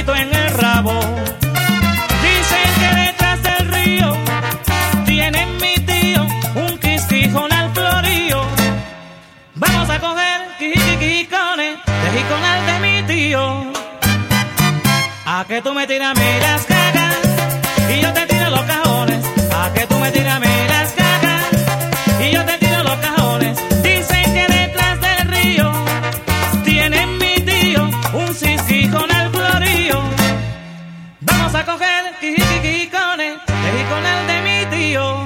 cangajito en el rabo. Dicen que detrás del río tiene mi tío un quisquijón al florío. Vamos a coger quijicones de jiconal de mi tío. A que tú me tiras a mí las cagas y yo te tiro los cajones. A que tú me tiras a mí las cagas y yo te tiro los cajones. Dicen que detrás del río tiene mi tío un cisquijón al florío. Vamos a coger quijicones de jiconal de mi tío.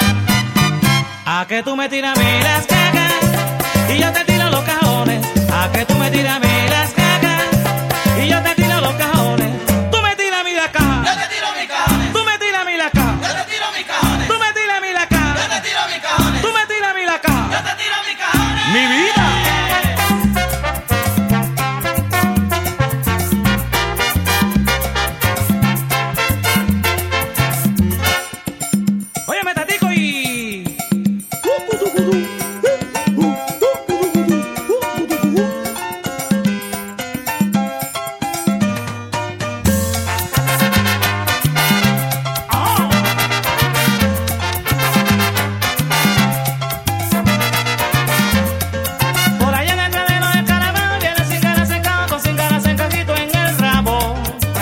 A que tú me tiras a mí las cagas y yo te tiro los cajones. A que tú me tiras a mí las cagas y yo te tiro los cajones. Tú me tiras a mí la caja, yo te tiro mis cajones. tú me tiras a mí la caja, Yo te tiro mis cajones. tú me tiras a mí la caja, Yo te tiro mis cajones. tú me tiras a mí la caja. Yo te tiro mis cajones. Mi vida. Óyeme, Tatico, y por allá en el granero del caraván viene sin ganas secado con sin ganas encajito en el rabo.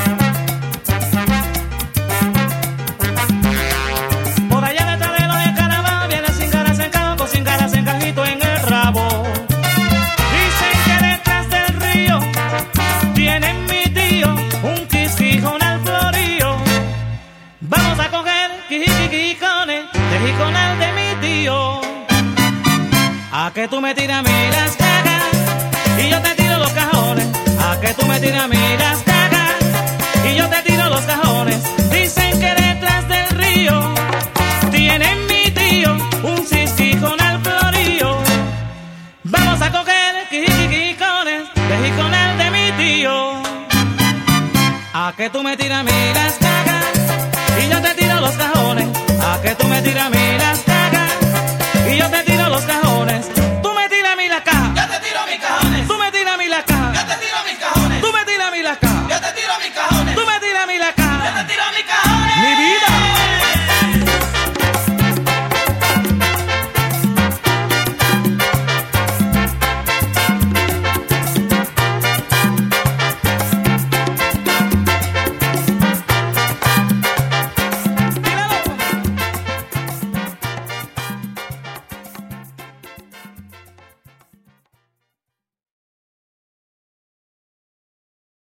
Por allá detrás de los del caraván viene sin ganas secado con sin ganas encajito en el rabo. Dicen que detrás del río tiene mi tío un quisquijón al florío. Vamos a coger quijicones de jiconal de mi tío. A que tú me tiras a mí las cagas y yo te tiro los cajones. A que tú me tiras a mí las cagas y yo te tiro los cajones. Dicen que detrás del río tiene mi tío un cisquijón al florío. Vamos a coger quijicones de jiconal de mi tío. A que tú me tiras a mí las cagas y yo te tiro los cajones. A que tú me tiras a mí las cagas y yo te tiro los cajones.